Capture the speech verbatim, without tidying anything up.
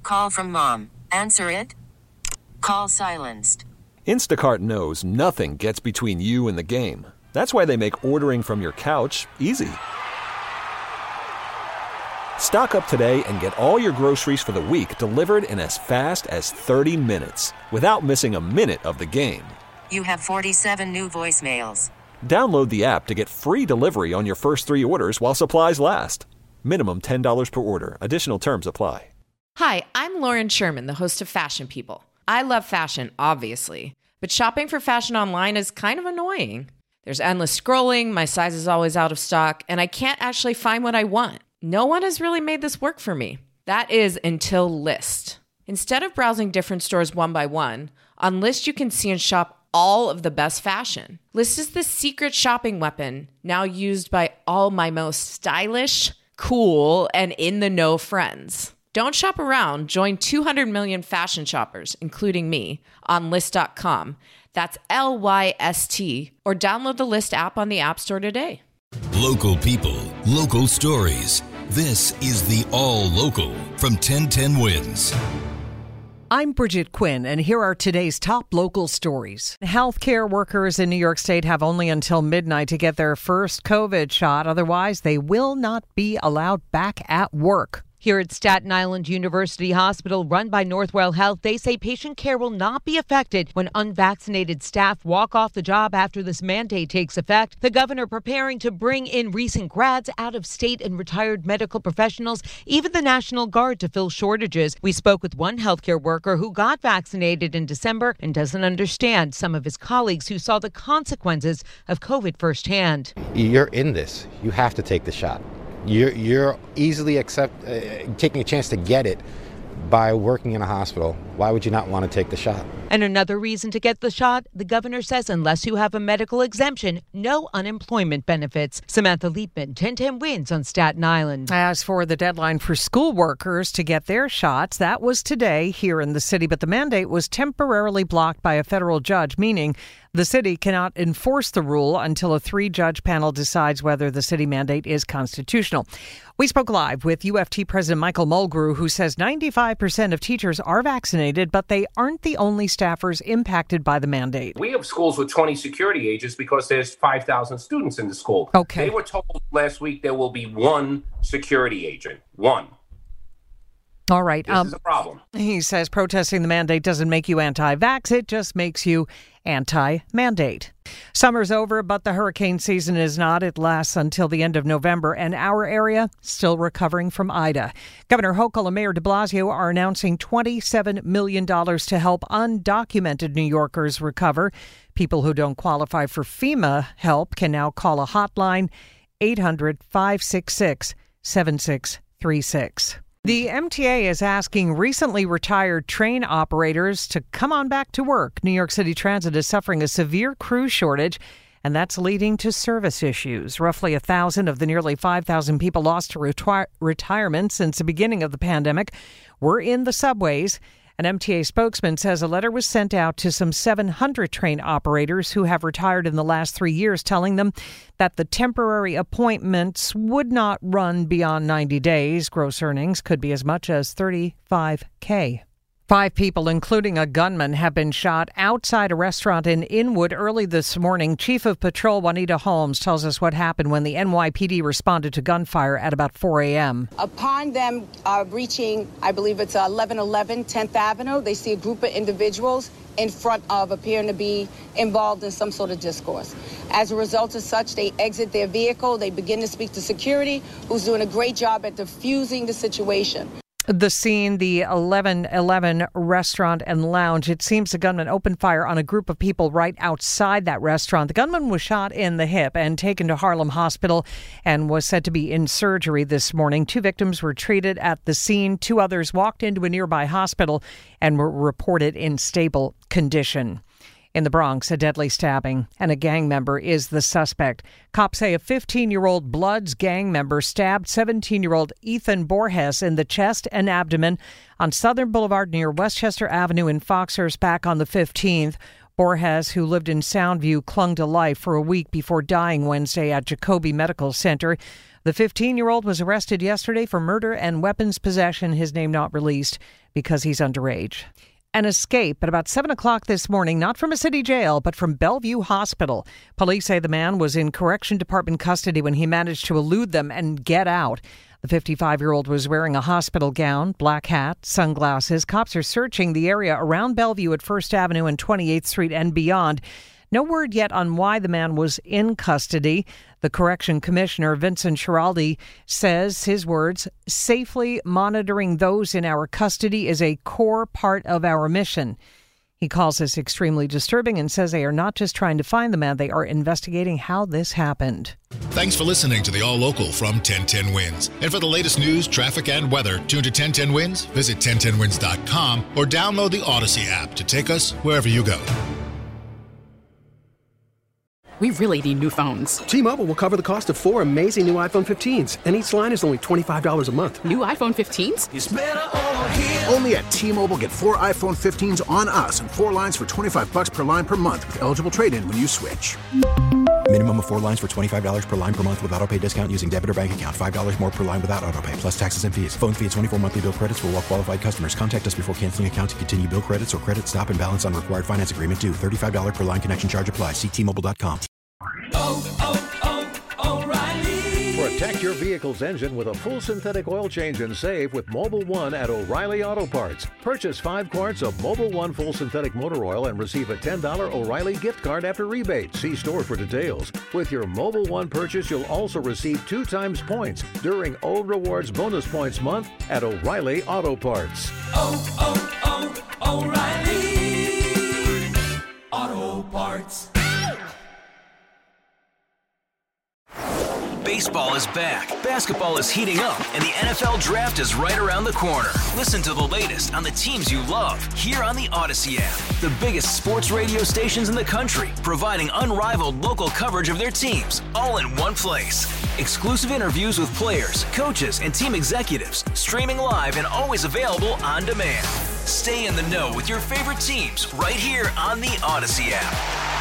Call from mom. Answer it. Call silenced. Instacart knows nothing gets between you and the game. That's why they make ordering from your couch easy. Stock up today and get all your groceries for the week delivered in as fast as thirty minutes without missing a minute of the game. You have forty-seven new voicemails. Download the app to get free delivery on your first three orders while supplies last. Minimum ten dollars per order. Additional terms apply. Hi, I'm Lauren Sherman, the host of Fashion People. I love fashion, obviously, but shopping for fashion online is kind of annoying. There's endless scrolling, my size is always out of stock, and I can't actually find what I want. No one has really made this work for me. That is until Lyst. Instead of browsing different stores one by one, on Lyst you can see and shop all of the best fashion. Lyst is the secret shopping weapon now used by all my most stylish, cool, and in-the-know friends. Don't shop around. Join two hundred million fashion shoppers, including me, on Lyst dot com. That's L Y S T, or download the Lyst app on the App Store today. Local people, local stories. This is the All Local from ten ten Wins. I'm Bridget Quinn, and here are today's top local stories. Healthcare workers in New York State have only until midnight to get their first COVID shot. Otherwise, they will not be allowed back at work. Here at Staten Island University Hospital, run by Northwell Health, they say patient care will not be affected when unvaccinated staff walk off the job after this mandate takes effect. The governor preparing to bring in recent grads, out of state, and retired medical professionals, even the National Guard, to fill shortages. We spoke with one healthcare worker who got vaccinated in December and doesn't understand some of his colleagues who saw the consequences of COVID firsthand. You're in this. You have to take the shot. You're, you're easily accept, uh, taking a chance to get it by working in a hospital. Why would you not want to take the shot? And another reason to get the shot, the governor says unless you have a medical exemption, no unemployment benefits. Samantha Leapman, ten ten Wins on Staten Island. As for the deadline for school workers to get their shots, that was today here in the city, but the mandate was temporarily blocked by a federal judge, meaning the city cannot enforce the rule until a three-judge panel decides whether the city mandate is constitutional. We spoke live with U F T President Michael Mulgrew, who says ninety-five percent of teachers are vaccinated, but they aren't the only staffers impacted by the mandate. We have schools with twenty security agents because there's five thousand students in the school. Okay. They were told last week there will be one security agent. One. All right. This um, is a problem. He says protesting the mandate doesn't make you anti-vax. It just makes you anti-mandate. Summer's over, but the hurricane season is not. It lasts until the end of November, and our area still recovering from Ida. Governor Hochul and Mayor de Blasio are announcing twenty-seven million dollars to help undocumented New Yorkers recover. People who don't qualify for FEMA help can now call a hotline, eight hundred, five six six, seven six three six. The M T A is asking recently retired train operators to come on back to work. New York City Transit is suffering a severe crew shortage, and that's leading to service issues. Roughly a thousand of the nearly five thousand people lost to retri- retirement since the beginning of the pandemic were in the subways. An M T A spokesman says a letter was sent out to some seven hundred train operators who have retired in the last three years, telling them that the temporary appointments would not run beyond ninety days. Gross earnings could be as much as thirty-five thousand. Five people, including a gunman, have been shot outside a restaurant in Inwood early this morning. Chief of Patrol Juanita Holmes tells us what happened when the N Y P D responded to gunfire at about four a.m. Upon them uh, reaching, I believe it's eleven eleven tenth Avenue, they see a group of individuals in front of appearing to be involved in some sort of discourse. As a result of such, they exit their vehicle. They begin to speak to security, who's doing a great job at diffusing the situation. The scene, the eleven eleven restaurant and lounge. It seems the gunman opened fire on a group of people right outside that restaurant. The gunman was shot in the hip and taken to Harlem Hospital and was said to be in surgery this morning. Two victims were treated at the scene. Two others walked into a nearby hospital and were reported in stable condition. In the Bronx, a deadly stabbing and a gang member is the suspect. Cops say a fifteen-year-old Bloods gang member stabbed seventeen-year-old Ethan Borges in the chest and abdomen on Southern Boulevard near Westchester Avenue in Foxhurst back on the fifteenth. Borges, who lived in Soundview, clung to life for a week before dying Wednesday at Jacoby Medical Center. The fifteen-year-old was arrested yesterday for murder and weapons possession, his name not released because he's underage. An escape at about seven o'clock this morning, not from a city jail, but from Bellevue Hospital. Police say the man was in Correction Department custody when he managed to elude them and get out. The fifty-five-year-old was wearing a hospital gown, black hat, sunglasses. Cops are searching the area around Bellevue at First Avenue and twenty-eighth Street and beyond. No word yet on why the man was in custody. The Correction Commissioner, Vincent Schiraldi, says, his words, safely monitoring those in our custody is a core part of our mission. He calls this extremely disturbing and says they are not just trying to find the man, they are investigating how this happened. Thanks for listening to the All Local from ten ten Wins. And for the latest news, traffic, and weather, tune to ten ten Wins, visit ten ten wins dot com, or download the Odyssey app to take us wherever you go. We really need new phones. T-Mobile will cover the cost of four amazing new iPhone fifteens, and each line is only twenty-five dollars a month. New iPhone fifteens? It's better over here. Only at T-Mobile, get four iPhone fifteens on us and four lines for twenty-five dollars per line per month with eligible trade-in when you switch. Minimum of four lines for twenty-five dollars per line per month with autopay discount using debit or bank account. five dollars more per line without autopay, plus taxes and fees. Phone fee at twenty-four monthly bill credits for well-qualified customers. Contact us before canceling account to continue bill credits or credit stop and balance on required finance agreement due. thirty-five dollars per line connection charge applies. See T Mobile dot com. Oh, oh, oh, O'Reilly. Protect your vehicle's engine with a full synthetic oil change and save with Mobil one at O'Reilly Auto Parts. Purchase five quarts of Mobil one full synthetic motor oil and receive a ten dollars O'Reilly gift card after rebate. See store for details. With your Mobil one purchase, you'll also receive two times points during O Rewards Bonus Points Month at O'Reilly Auto Parts. Oh, oh, oh, O'Reilly Auto Parts. Baseball is back, basketball is heating up, and the N F L Draft is right around the corner. Listen to the latest on the teams you love here on the Odyssey app. The biggest sports radio stations in the country, providing unrivaled local coverage of their teams, all in one place. Exclusive interviews with players, coaches, and team executives, streaming live and always available on demand. Stay in the know with your favorite teams right here on the Odyssey app.